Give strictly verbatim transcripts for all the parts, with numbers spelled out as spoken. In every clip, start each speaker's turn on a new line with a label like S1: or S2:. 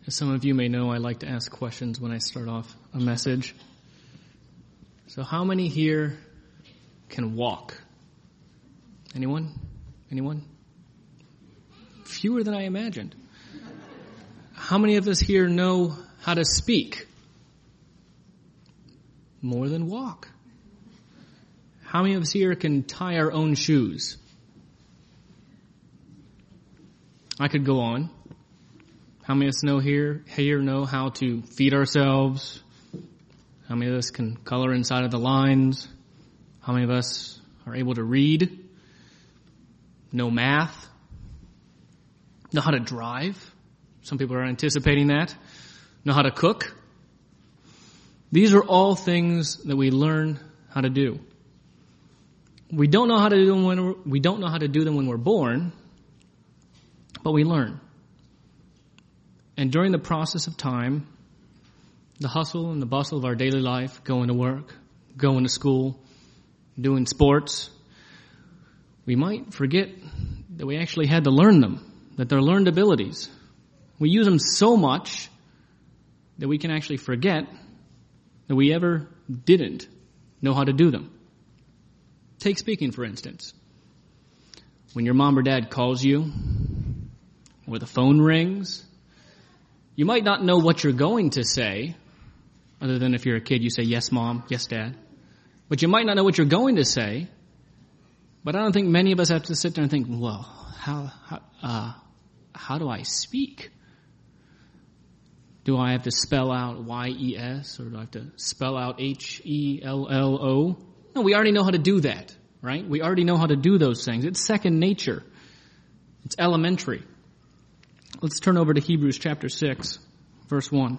S1: As some of you may know, I like to ask questions when I start off a message. So how many here can walk? Anyone? Anyone? Fewer than I imagined. How many of us here know how to speak? More than walk. How many of us here can tie our own shoes? I could go on. How many of us know here, here know how to feed ourselves? How many of us can color inside of the lines? How many of us are able to read? Know math? Know how to drive? Some people are anticipating that. Know how to cook? These are all things that we learn how to do. We don't know how to do them when we're, we don't know how to do them when we're born, but we learn. And during the process of time, the hustle and the bustle of our daily life, going to work, going to school, doing sports, we might forget that we actually had to learn them, that they're learned abilities. We use them so much that we can actually forget that we ever didn't know how to do them. Take speaking, for instance. When your mom or dad calls you, or the phone rings, you might not know what you're going to say, other than if you're a kid, you say, yes, mom, yes, dad. But you might not know what you're going to say, but I don't think many of us have to sit there and think, well, how, how, uh, how do I speak? Do I have to spell out Y E S, or do I have to spell out H E L L O? No, we already know how to do that, right? We already know how to do those things. It's second nature. It's elementary. Let's turn over to Hebrews chapter six, verse one.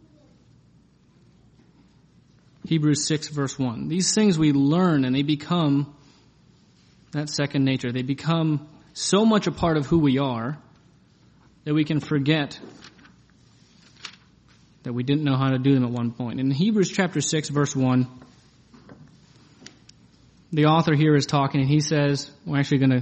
S1: Hebrews six, verse one. These things we learn and they become that second nature. They become so much a part of who we are that we can forget that we didn't know how to do them at one point. In Hebrews chapter six, verse one, the author here is talking and he says, we're actually going to,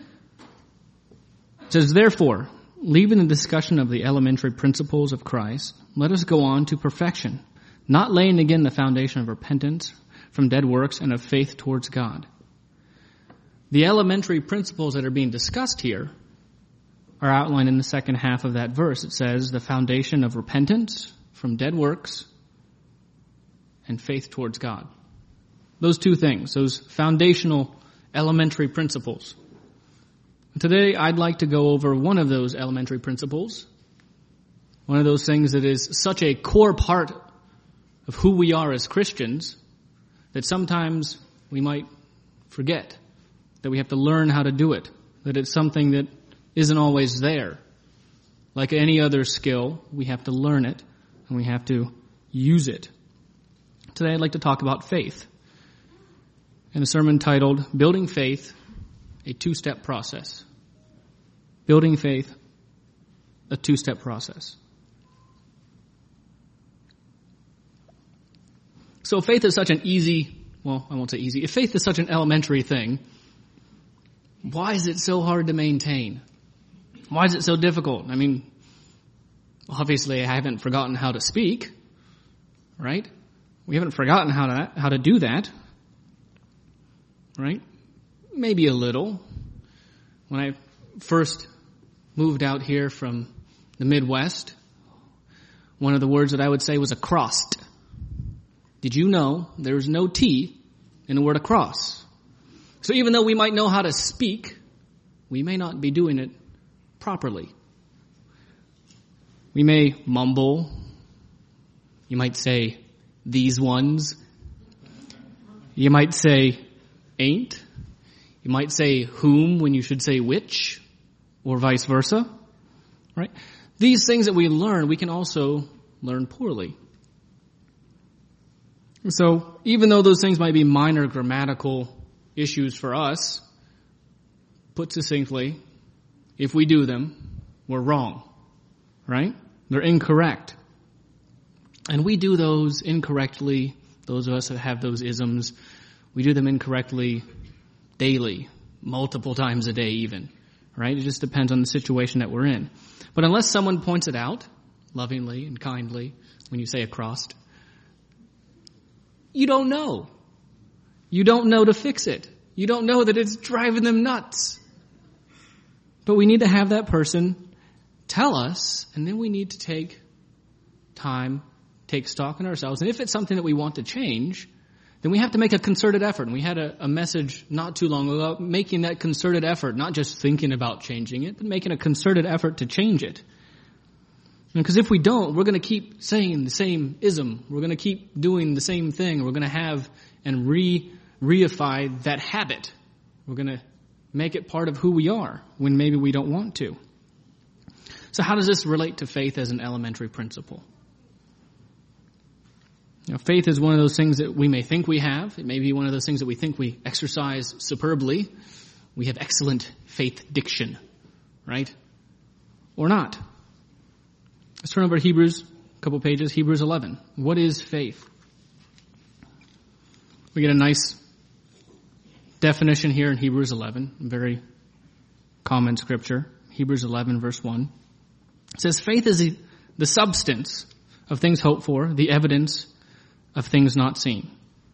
S1: says, therefore, leaving the discussion of the elementary principles of Christ, let us go on to perfection, not laying again the foundation of repentance from dead works and of faith towards God. The elementary principles that are being discussed here are outlined in the second half of that verse. It says the foundation of repentance from dead works and faith towards God. Those two things, those foundational elementary principles. Today, I'd like to go over one of those elementary principles, one of those things that is such a core part of who we are as Christians that sometimes we might forget that we have to learn how to do it, that it's something that isn't always there. Like any other skill, we have to learn it and we have to use it. Today, I'd like to talk about faith in a sermon titled, Building Faith, a two-step process. Building faith, a two-step process. So faith is such an easy, well, I won't say easy. If faith is such an elementary thing, why is it so hard to maintain? Why is it so difficult? I mean, obviously I haven't forgotten how to speak, right? We haven't forgotten how to, how to do that, right? Maybe a little. When I first moved out here from the Midwest, one of the words that I would say was across. Did you know there's no T in the word across? So even though we might know how to speak, we may not be doing it properly. We may mumble. You might say, these ones. You might say, ain't. You might say whom when you should say which, or vice versa, right? These things that we learn, we can also learn poorly. So even though those things might be minor grammatical issues for us, put succinctly, if we do them, we're wrong, right? They're incorrect. And we do those incorrectly, those of us that have those isms, we do them incorrectly daily, multiple times a day even, right? It just depends on the situation that we're in. But unless someone points it out, lovingly and kindly when you say acrost. You don't know. You don't know to fix it. You don't know that it's driving them nuts. But we need to have that person tell us, and then we need to take time, take stock in ourselves. And if it's something that we want to change, then we have to make a concerted effort. And we had a, a message not too long ago, making that concerted effort, not just thinking about changing it, but making a concerted effort to change it. Because if we don't, we're going to keep saying the same ism. We're going to keep doing the same thing. We're going to have and re reify that habit. We're going to make it part of who we are when maybe we don't want to. So how does this relate to faith as an elementary principle? You know, faith is one of those things that we may think we have. It may be one of those things that we think we exercise superbly. We have excellent faith diction, right? Or not. Let's turn over to Hebrews, a couple pages, Hebrews eleven. What is faith? We get a nice definition here in Hebrews eleven, very common scripture. Hebrews eleven, verse one. It says, faith is the, the substance of things hoped for, the evidence of things not seen.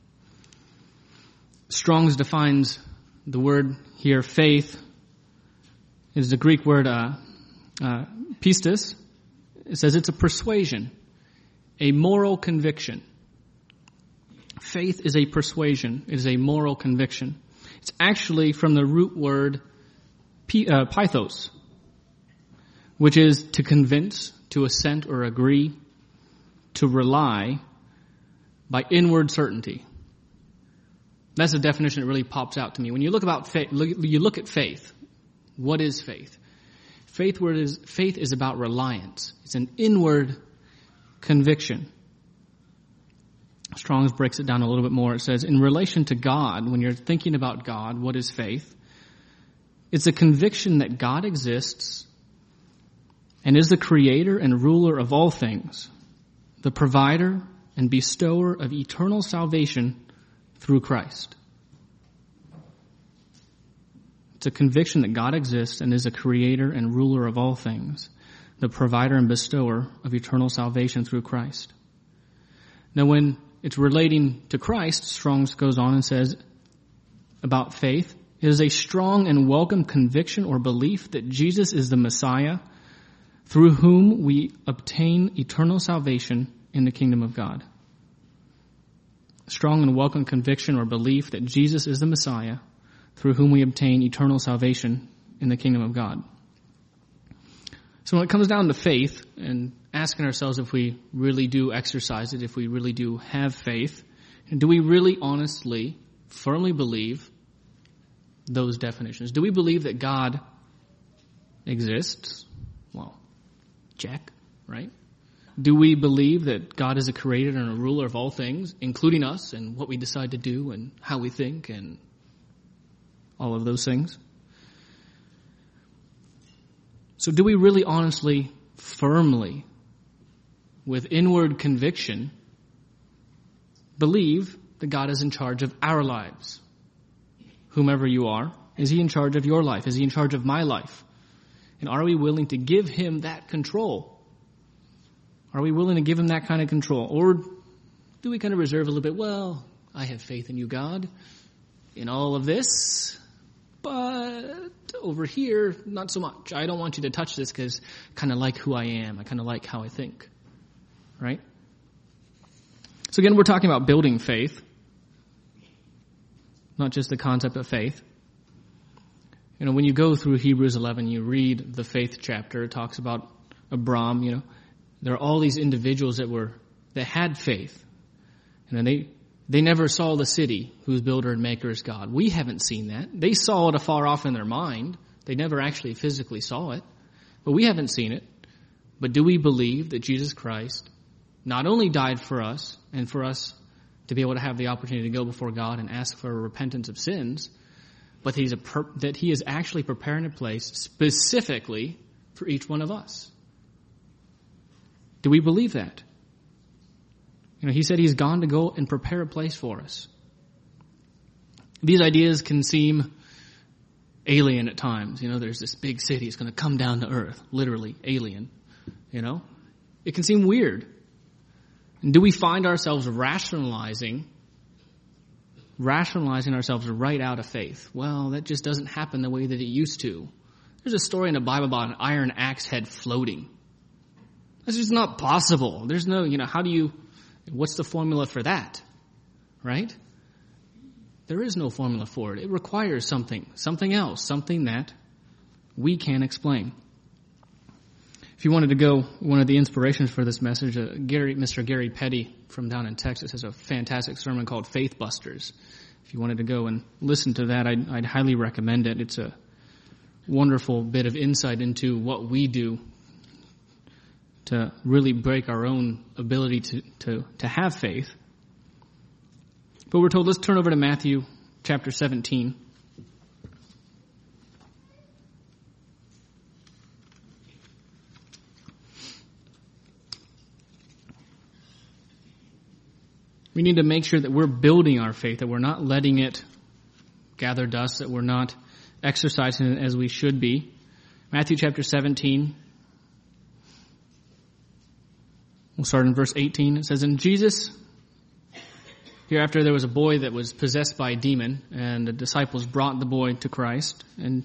S1: Strong's defines the word here, faith, is the Greek word uh, uh, pistis. It says it's a persuasion, a moral conviction. Faith is a persuasion. It is a moral conviction. It's actually from the root word uh, pythos, which is to convince, to assent or agree, to rely by inward certainty. That's a definition that really pops out to me. When you look about faith, you look at faith. What is faith? Faith word is faith is about reliance. It's an inward conviction. Strong's breaks it down a little bit more. It says, in relation to God, when you're thinking about God, what is faith? It's a conviction that God exists and is the creator and ruler of all things, the provider and bestower of eternal salvation through Christ. It's a conviction that God exists and is a creator and ruler of all things, the provider and bestower of eternal salvation through Christ. Now, when it's relating to Christ, Strong's goes on and says about faith, it is a strong and welcome conviction or belief that Jesus is the Messiah, through whom we obtain eternal salvation in the kingdom of God. Strong and welcome conviction or belief that Jesus is the Messiah, through whom we obtain eternal salvation in the kingdom of God. So when it comes down to faith and asking ourselves if we really do exercise it, if we really do have faith, do we really honestly, firmly believe those definitions? Do we believe that God exists? Well, check, right? Do we believe that God is a creator and a ruler of all things, including us and what we decide to do and how we think and all of those things? So do we really honestly, firmly, with inward conviction, believe that God is in charge of our lives? Whomever you are, is he in charge of your life? Is he in charge of my life? And are we willing to give him that control? Are we willing to give him that kind of control? Or do we kind of reserve a little bit, well, I have faith in you, God, in all of this, but over here, not so much. I don't want you to touch this because I kind of like who I am. I kind of like how I think, right? So again, we're talking about building faith, not just the concept of faith. You know, when you go through Hebrews eleven, you read the faith chapter, it talks about Abram, you know, there are all these individuals that were, that had faith. And they, they never saw the city whose builder and maker is God. We haven't seen that. They saw it afar off in their mind. They never actually physically saw it. But we haven't seen it. But do we believe that Jesus Christ not only died for us and for us to be able to have the opportunity to go before God and ask for repentance of sins, but he's a per- that he is actually preparing a place specifically for each one of us? Do we believe that? You know, he said he's gone to go and prepare a place for us. These ideas can seem alien at times. You know, there's this big city. It's going to come down to earth. Literally, alien. You know? It can seem weird. And do we find ourselves rationalizing, rationalizing ourselves right out of faith? Well, that just doesn't happen the way that it used to. There's a story in the Bible about an iron axe head floating. That's just not possible. There's no, you know, how do you, what's the formula for that? Right? There is no formula for it. It requires something, something else, something that we can't explain. If you wanted to go, one of the inspirations for this message, uh, Gary, Mister Gary Petty from down in Texas has a fantastic sermon called Faith Busters. If you wanted to go and listen to that, I'd, I'd highly recommend it. It's a wonderful bit of insight into what we do to really break our own ability to, to, to have faith. But we're told, let's turn over to Matthew chapter seventeen. We need to make sure that we're building our faith, that we're not letting it gather dust, that we're not exercising it as we should be. Matthew chapter seventeen. We'll start in verse eighteen. It says, "And Jesus, hereafter there was a boy that was possessed by a demon, and the disciples brought the boy to Christ. And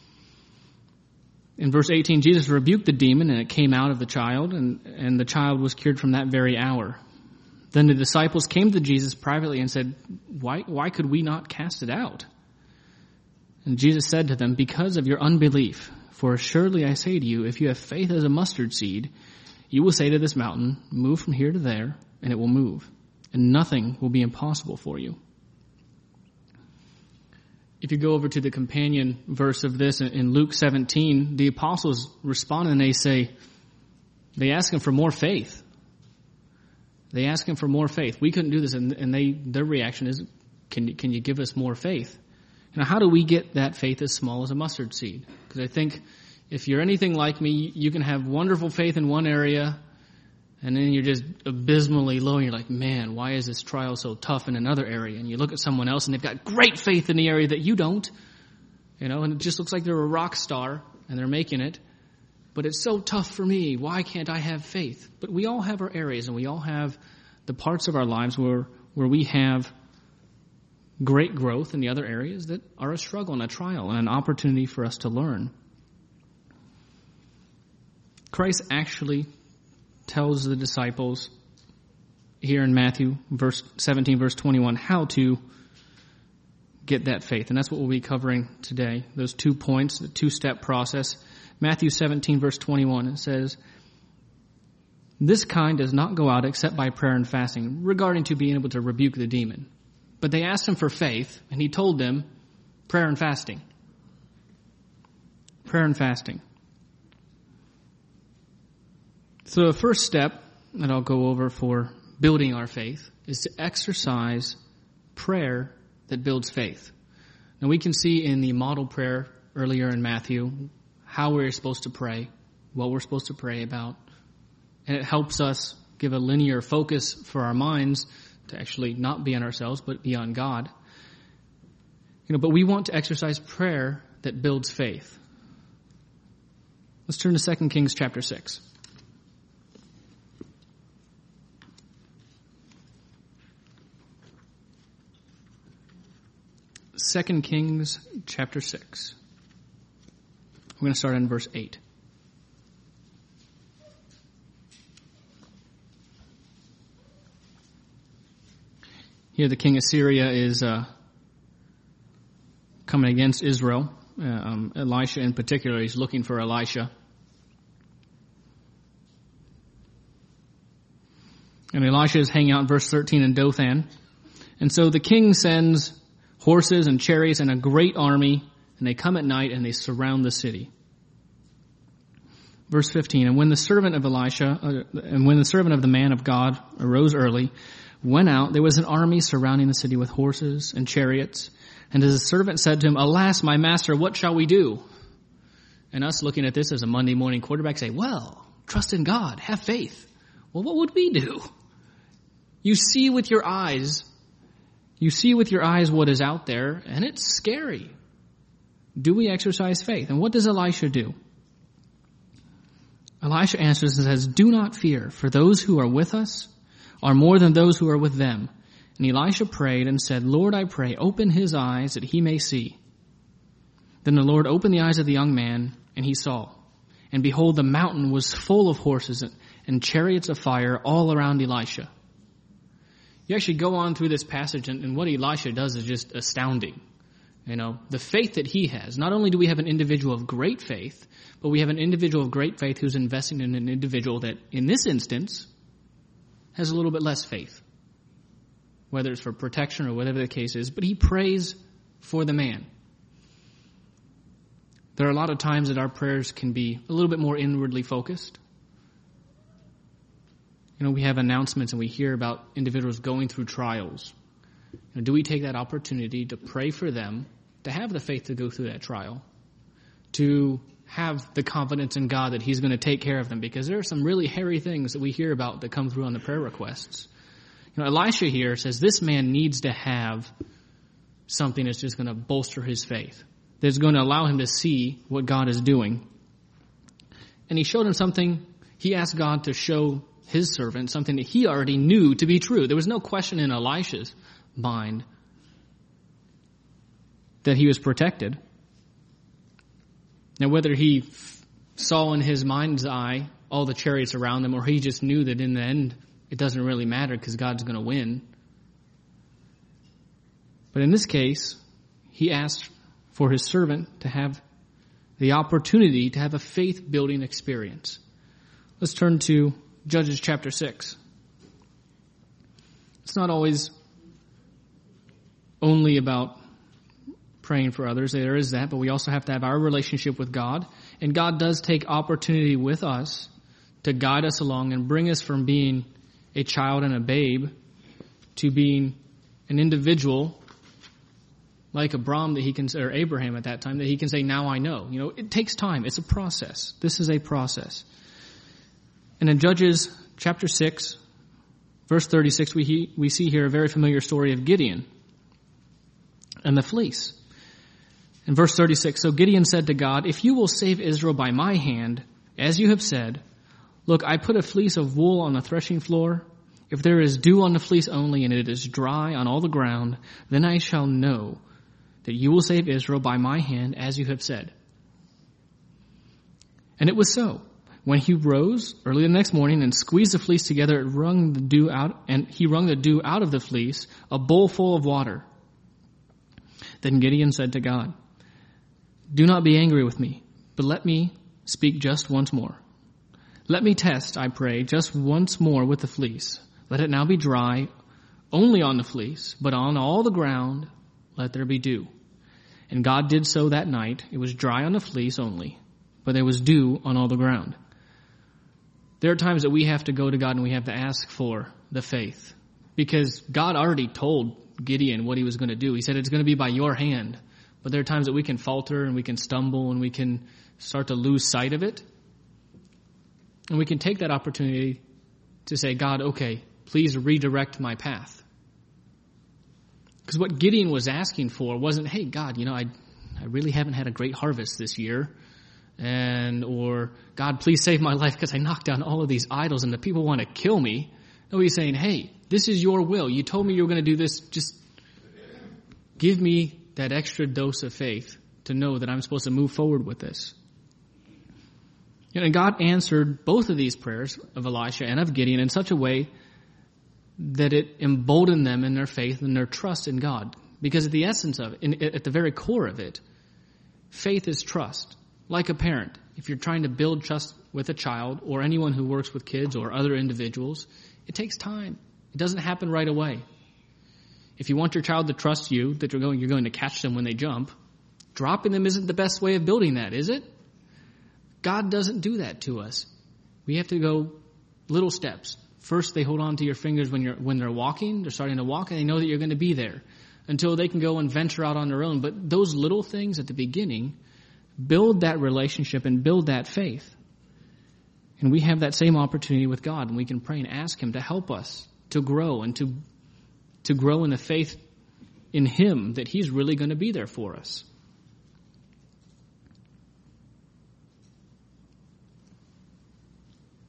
S1: in verse eighteen, Jesus rebuked the demon, and it came out of the child, and, and the child was cured from that very hour. Then the disciples came to Jesus privately and said, why, why could we not cast it out? And Jesus said to them, because of your unbelief. For surely I say to you, if you have faith as a mustard seed, you will say to this mountain, move from here to there, and it will move. And nothing will be impossible for you." If you go over to the companion verse of this in Luke seventeen, the apostles respond and they say, they ask him for more faith. They ask him for more faith. We couldn't do this, and, and they their reaction is, can you, can you give us more faith? Now, how do we get that faith as small as a mustard seed? Because I think if you're anything like me, you can have wonderful faith in one area, and then you're just abysmally low, and you're like, man, why is this trial so tough in another area? And you look at someone else, and they've got great faith in the area that you don't, you know, and it just looks like they're a rock star, and they're making it. But it's so tough for me. Why can't I have faith? But we all have our areas, and we all have the parts of our lives where where we have great growth, in the other areas that are a struggle and a trial and an opportunity for us to learn. Christ actually tells the disciples here in Matthew verse seventeen, verse twenty-one, how to get that faith. And that's what we'll be covering today. Those two points, the two-step process. Matthew seventeen, verse twenty-one, it says, "This kind does not go out except by prayer and fasting," regarding to being able to rebuke the demon. But they asked him for faith, and he told them prayer and fasting. Prayer and fasting. So the first step that I'll go over for building our faith is to exercise prayer that builds faith. Now we can see in the model prayer earlier in Matthew how we're supposed to pray, what we're supposed to pray about. And it helps us give a linear focus for our minds to actually not be on ourselves, but be on God. You know, but we want to exercise prayer that builds faith. Let's turn to Second Kings chapter six. Second Kings chapter six. We're going to start in verse eight. Here the king of Syria is uh, coming against Israel. Uh, um, Elisha in particular, he's looking for Elisha. And Elisha is hanging out in verse thirteen in Dothan. And so the king sends horses and chariots and a great army, and they come at night and they surround the city. Verse fifteen, "And when the servant of Elisha, uh, and when the servant of the man of God arose early, went out, there was an army surrounding the city with horses and chariots. And his servant said to him, 'Alas, my master, what shall we do?' And us looking at this as a Monday morning quarterback say, well, trust in God, have faith. Well, what would we do? You see with your eyes, you see with your eyes what is out there, and it's scary. Do we exercise faith? And what does Elisha do? Elisha answers and says, "Do not fear, for those who are with us are more than those who are with them." And Elisha prayed and said, "Lord, I pray, open his eyes that he may see." Then the Lord opened the eyes of the young man, and he saw. And behold, the mountain was full of horses and chariots of fire all around Elisha. You actually go on through this passage, and, and what Elisha does is just astounding. You know, the faith that he has. Not only do we have an individual of great faith, but we have an individual of great faith who's investing in an individual that, in this instance, has a little bit less faith. Whether it's for protection or whatever the case is. But he prays for the man. There are a lot of times that our prayers can be a little bit more inwardly focused. You know, we have announcements and we hear about individuals going through trials. You know, do we take that opportunity to pray for them, to have the faith to go through that trial, to have the confidence in God that he's going to take care of them? Because there are some really hairy things that we hear about that come through on the prayer requests. You know, Elisha here says this man needs to have something that's just going to bolster his faith, that's going to allow him to see what God is doing. And he showed him something. He asked God to show his servant something that he already knew to be true. There was no question in Elisha's mind that he was protected. Now, whether he f- saw in his mind's eye all the chariots around him, or he just knew that in the end it doesn't really matter because God's going to win. But in this case, he asked for his servant to have the opportunity to have a faith-building experience. Let's turn to Judges chapter six. It's not always only about praying for others. There is that, but we also have to have our relationship with God. And God does take opportunity with us to guide us along and bring us from being a child and a babe to being an individual like Abram that he can, or Abraham at that time, that he can say, "Now I know." You know, it takes time. It's a process. This is a process. And in Judges chapter six, verse thirty-six, we we see here a very familiar story of Gideon and the fleece. In verse thirty-six, "So Gideon said to God, 'If you will save Israel by my hand, as you have said, look, I put a fleece of wool on the threshing floor. If there is dew on the fleece only, and it is dry on all the ground, then I shall know that you will save Israel by my hand, as you have said.' And it was so. When he rose early the next morning and squeezed the fleece together, it wrung the dew out, and he wrung the dew out of the fleece, a bowl full of water. Then Gideon said to God, 'Do not be angry with me, but let me speak just once more. Let me test, I pray, just once more with the fleece. Let it now be dry only on the fleece, but on all the ground let there be dew.' And God did so that night. It was dry on the fleece only, but there was dew on all the ground." There are times that we have to go to God and we have to ask for the faith, because God already told Gideon what he was going to do. He said, "It's going to be by your hand." But there are times that we can falter and we can stumble and we can start to lose sight of it. And we can take that opportunity to say, "God, okay, please redirect my path." Because what Gideon was asking for wasn't, "Hey, God, you know, I I really haven't had a great harvest this year." And, or, "God, please save my life because I knocked down all of these idols and the people want to kill me." No, he's saying, "Hey, this is your will. You told me you were going to do this. Just give me that extra dose of faith to know that I'm supposed to move forward with this." You know, and God answered both of these prayers of Elisha and of Gideon in such a way that it emboldened them in their faith and their trust in God. Because at the essence of it, in, at the very core of it, faith is trust. Like a parent, if you're trying to build trust with a child or anyone who works with kids or other individuals, it takes time. It doesn't happen right away. If you want your child to trust you, that you're going, you're going to catch them when they jump, dropping them isn't the best way of building that, is it? God doesn't do that to us. We have to go little steps. First, they hold on to your fingers when you're when they're walking. They're starting to walk, and they know that you're going to be there until they can go and venture out on their own. But those little things at the beginning build that relationship and build that faith. And we have that same opportunity with God, and we can pray and ask him to help us to grow and to to grow in the faith in him that he's really going to be there for us.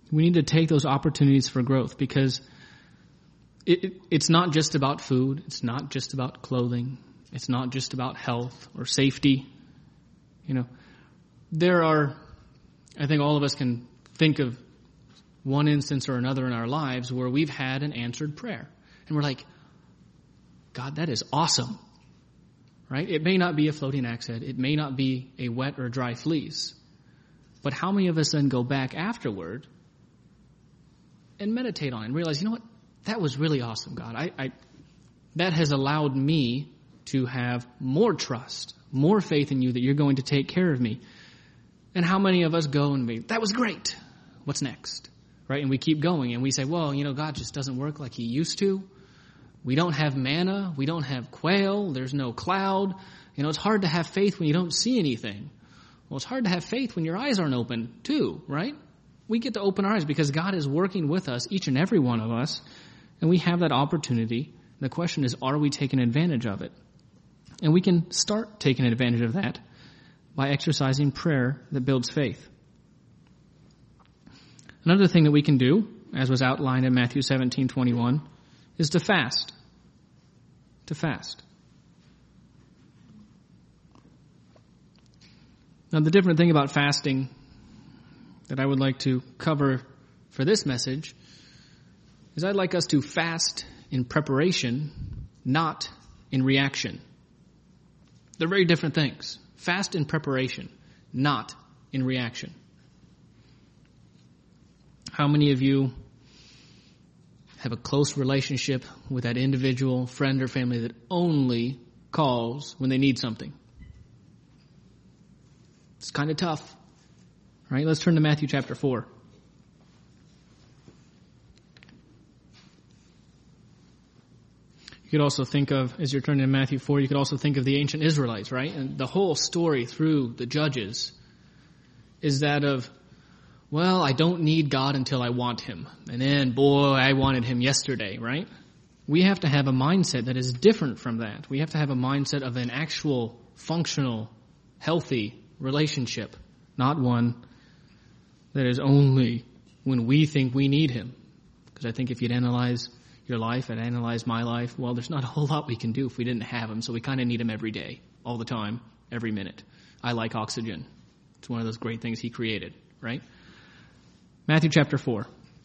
S1: We need to take those opportunities for growth, because it, it, it's not just about food. It's not just about clothing. It's not just about health or safety. You know, there are, I think all of us can think of one instance or another in our lives where we've had an answered prayer. And we're like, God, that is awesome. Right? It may not be a floating axe head. It may not be a wet or dry fleece. But how many of us then go back afterward and meditate on it and realize, you know what? That was really awesome, God. I, I that has allowed me to have more trust, more faith in you that you're going to take care of me. And how many of us go and be, that was great. What's next? Right? And we keep going and we say, well, you know, God just doesn't work like he used to. We don't have manna. We don't have quail. There's no cloud. You know, it's hard to have faith when you don't see anything. Well, it's hard to have faith when your eyes aren't open too, right? We get to open our eyes because God is working with us, each and every one of us, and we have that opportunity. The question is, are we taking advantage of it? And we can start taking advantage of that by exercising prayer that builds faith. Another thing that we can do, as was outlined in Matthew seventeen twenty-one, is to fast. To fast. Now, the different thing about fasting that I would like to cover for this message is I'd like us to fast in preparation, not in reaction. They're very different things. Fast in preparation, not in reaction. How many of you have a close relationship with that individual friend or family that only calls when they need something? It's kind of tough, right? Let's turn to Matthew chapter four. You could also think of, as you're turning to Matthew four, you could also think of the ancient Israelites, right? And the whole story through the Judges is that of, well, I don't need God until I want him. And then, boy, I wanted him yesterday, right? We have to have a mindset that is different from that. We have to have a mindset of an actual, functional, healthy relationship, not one that is only when we think we need him. Because I think if you'd analyze your life and analyze my life, well, there's not a whole lot we can do if we didn't have him. So we kind of need him every day, all the time, every minute. I like oxygen. It's one of those great things he created, right? Matthew chapter four.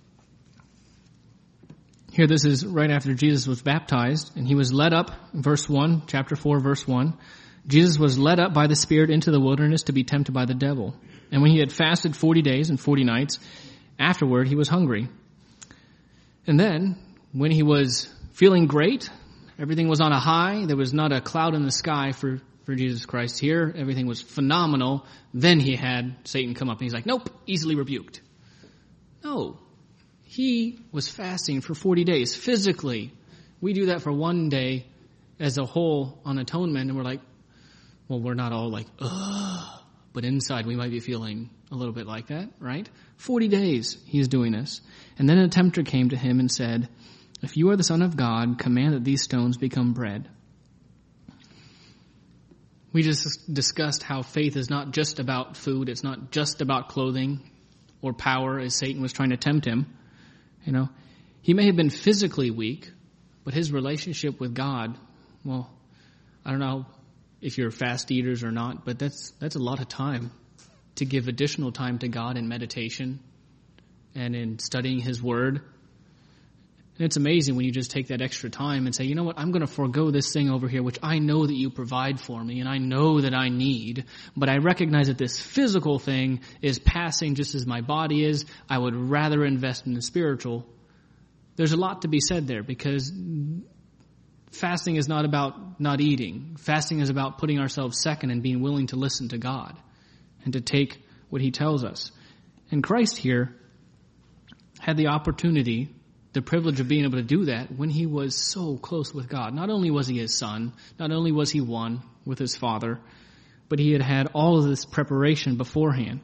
S1: Here, this is right after Jesus was baptized, and he was led up, verse one, chapter four, verse one. Jesus was led up by the Spirit into the wilderness to be tempted by the devil. And when he had fasted forty days and forty nights, afterward he was hungry. And then, when he was feeling great, everything was on a high, there was not a cloud in the sky for, for Jesus Christ here, everything was phenomenal, then he had Satan come up and he's like, nope, easily rebuked. No, he was fasting for forty days physically. We do that for one day as a whole on atonement, and we're like, well, we're not all like, ugh, but inside we might be feeling a little bit like that, right? forty days he's doing this. And then a tempter came to him and said, if you are the Son of God, command that these stones become bread. We just discussed how faith is not just about food. It's not just about clothing or power, as Satan was trying to tempt him. You know, he may have been physically weak, but his relationship with God, well, I don't know if you're fast eaters or not, but that's that's a lot of time to give additional time to God in meditation and in studying his word. And it's amazing when you just take that extra time and say, you know what, I'm going to forego this thing over here, which I know that you provide for me and I know that I need, but I recognize that this physical thing is passing just as my body is. I would rather invest in the spiritual. There's a lot to be said there, because fasting is not about not eating. Fasting is about putting ourselves second and being willing to listen to God and to take what he tells us. And Christ here had the opportunity, the privilege of being able to do that when he was so close with God. Not only was he his son, not only was he one with his Father, but he had had all of this preparation beforehand.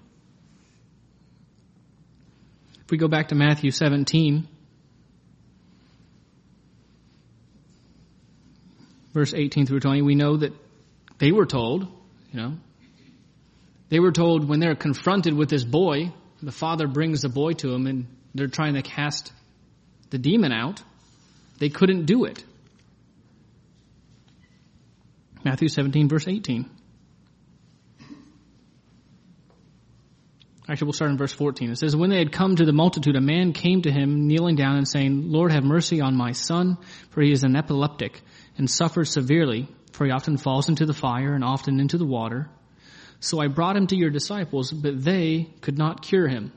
S1: If we go back to Matthew seventeen, verse eighteen through twenty, we know that they were told, you know, they were told when they're confronted with this boy the father brings the boy to him and they're trying to cast the demon out. They couldn't do it. Matthew seventeen, verse eighteen. Actually, we'll start in verse fourteen. It says, when they had come to the multitude, a man came to him, kneeling down and saying, Lord, have mercy on my son, for he is an epileptic and suffers severely, for he often falls into the fire and often into the water. So I brought him to your disciples, but they could not cure him.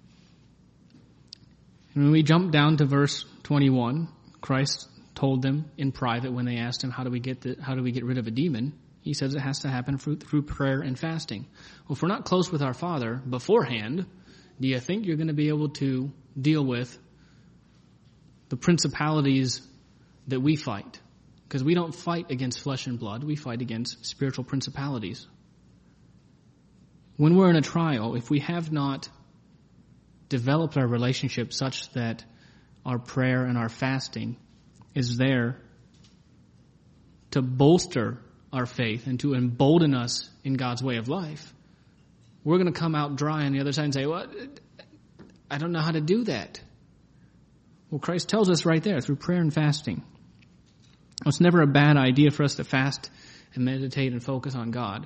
S1: And when we jump down to verse twenty-one, Christ told them in private when they asked him, how do we get the, how do we get rid of a demon? He says it has to happen through, through prayer and fasting. Well, if we're not close with our Father beforehand, do you think you're going to be able to deal with the principalities that we fight? Because we don't fight against flesh and blood. We fight against spiritual principalities. When we're in a trial, if we have not developed our relationship such that our prayer and our fasting is there to bolster our faith and to embolden us in God's way of life, we're going to come out dry on the other side and say, well, I don't know how to do that. Well, Christ tells us right there through prayer and fasting. It's never a bad idea for us to fast and meditate and focus on God.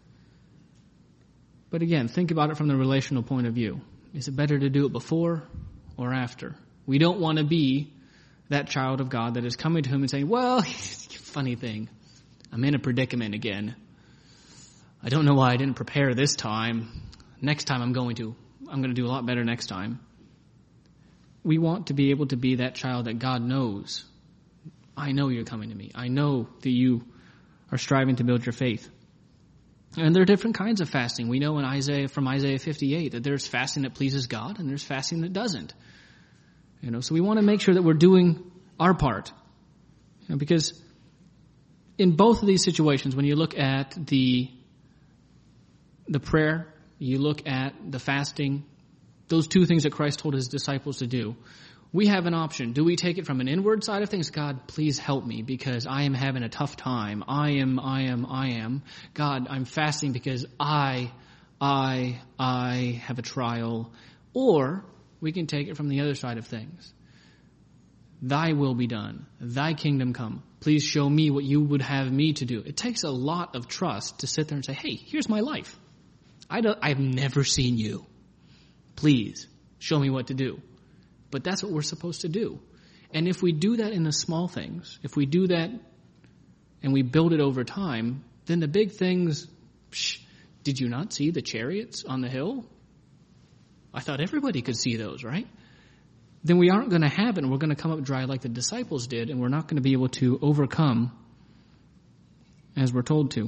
S1: But again, think about it from the relational point of view. Is it better to do it before or after? We don't want to be that child of God that is coming to him and saying, well, funny thing, I'm in a predicament again. I don't know why I didn't prepare this time. Next time I'm going to. I'm going to do a lot better next time. We want to be able to be that child that God knows. I know you're coming to me. I know that you are striving to build your faith. And there are different kinds of fasting. We know in Isaiah, from Isaiah fifty-eight, that there's fasting that pleases God and there's fasting that doesn't. You know, so we want to make sure that we're doing our part. You know, because in both of these situations, when you look at the the prayer, you look at the fasting, those two things that Christ told his disciples to do, we have an option. Do we take it from an inward side of things? God, please help me because I am having a tough time. I am, I am, I am. God, I'm fasting because I, I, I have a trial. Or we can take it from the other side of things. Thy will be done. Thy kingdom come. Please show me what you would have me to do. It takes a lot of trust to sit there and say, hey, here's my life. I don't, I've never seen you. Please show me what to do. But that's what we're supposed to do. And if we do that in the small things, if we do that and we build it over time, then the big things, psh, did you not see the chariots on the hill? I thought everybody could see those, right? Then we aren't going to have it, and we're going to come up dry like the disciples did, and we're not going to be able to overcome as we're told to.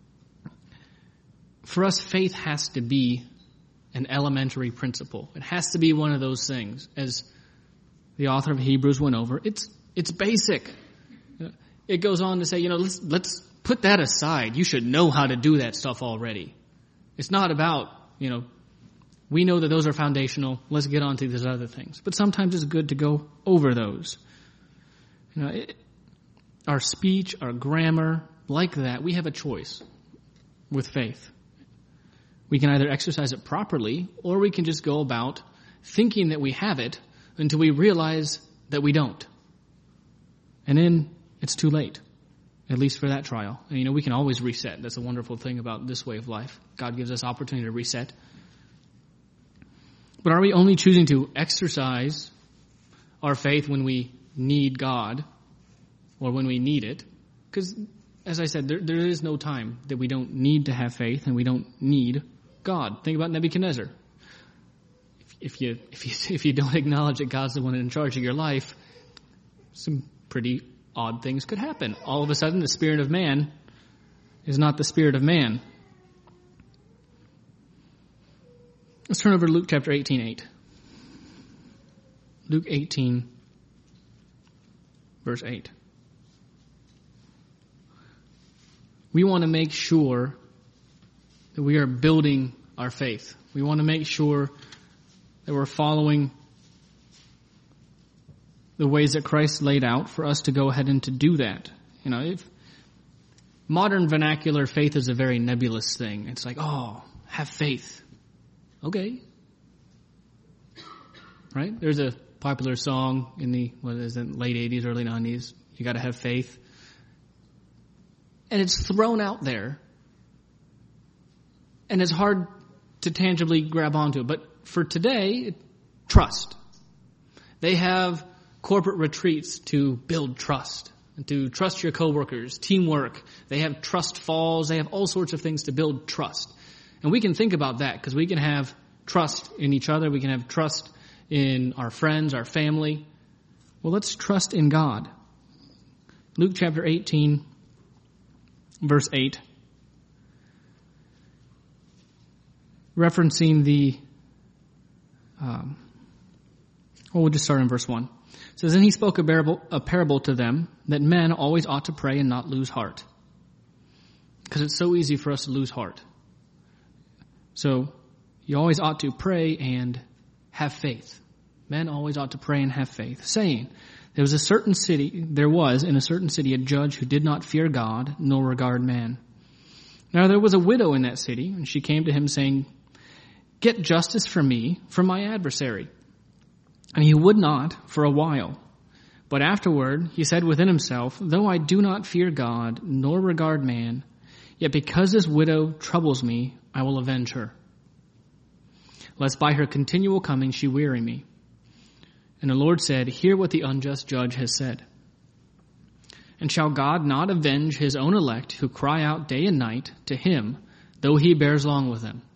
S1: For us, faith has to be an elementary principle. It has to be one of those things. As the author of Hebrews went over, it's it's basic. It goes on to say, you know, let's let's put that aside. You should know how to do that stuff already. It's not about, you know, we know that those are foundational. Let's get on to these other things. But sometimes it's good to go over those. You know, it, our speech, our grammar, like that, we have a choice with faith. We can either exercise it properly, or we can just go about thinking that we have it until we realize that we don't. And then it's too late, at least for that trial. And, you know, we can always reset. That's a wonderful thing about this way of life. God gives us opportunity to reset. But are we only choosing to exercise our faith when we need God or when we need it? Because, as I said, there, there is no time that we don't need to have faith and we don't need God. Think about Nebuchadnezzar. If, if you if you if you don't acknowledge that God's the one in charge of your life, some pretty odd things could happen. All of a sudden, the spirit of man is not the spirit of man. Let's turn over to Luke chapter eighteen, eight. Luke eighteen, verse eight. We want to make sure that we are building our faith. We want to make sure that we're following the ways that Christ laid out for us to go ahead and to do that. You know, if modern vernacular, faith is a very nebulous thing. It's like, oh, have faith. Okay. right? There's a popular song in the, what is it, late eighties, early nineties. You got to have faith. And it's thrown out there. And it's hard to tangibly grab onto it. But for today, trust. They have corporate retreats to build trust, to trust your coworkers, teamwork. They have trust falls. They have all sorts of things to build trust. And we can think about that because we can have trust in each other. We can have trust in our friends, our family. Well, let's trust in God. Luke chapter eighteen, verse eight. Referencing the, um, well, we'll just start in verse one. It says, "Then he spoke a parable, a parable to them that men always ought to pray and not lose heart." Because it's so easy for us to lose heart. So you always ought to pray and have faith. Men always ought to pray and have faith, saying, there was a certain city, there was in a certain city a judge who did not fear God nor regard man. Now there was a widow in that city, and she came to him saying, "Get justice for me from my adversary." And he would not for a while. But afterward he said within himself, "Though I do not fear God nor regard man, yet because this widow troubles me, I will avenge her, lest by her continual coming she weary me." And the Lord said, "Hear what the unjust judge has said. And shall God not avenge his own elect who cry out day and night to him, though he bears long with them?"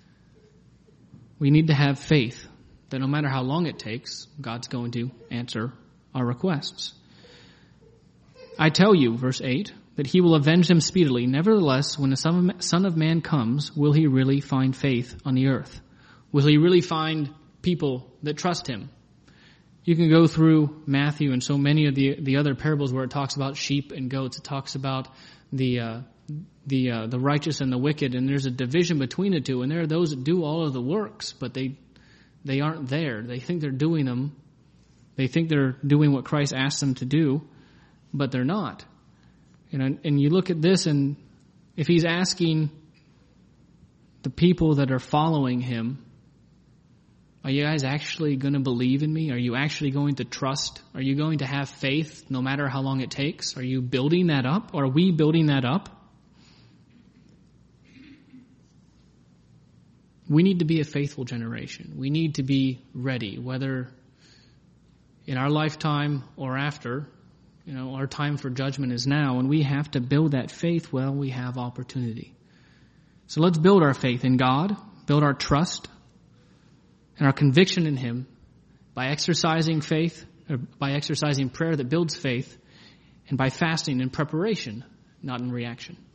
S1: We need to have faith that no matter how long it takes, God's going to answer our requests. "I tell you," verse eight, "that he will avenge them speedily. Nevertheless, when the Son of Man comes, will he really find faith on the earth?" Will he really find people that trust him? You can go through Matthew and so many of the the other parables where it talks about sheep and goats. It talks about the uh, the uh, the righteous and the wicked, and there's a division between the two. And there are those that do all of the works, but they they aren't there. They think they're doing them. They think they're doing what Christ asked them to do, but they're not. You know, and you look at this, and if he's asking the people that are following him, are you guys actually going to believe in me? Are you actually going to trust? Are you going to have faith no matter how long it takes? Are you building that up? Are we building that up? We need to be a faithful generation. We need to be ready, whether in our lifetime or after. You know, our time for judgment is now, and we have to build that faith while we have opportunity. So let's build our faith in God, build our trust and our conviction in him by exercising faith, or by exercising prayer that builds faith, and by fasting in preparation, not in reaction.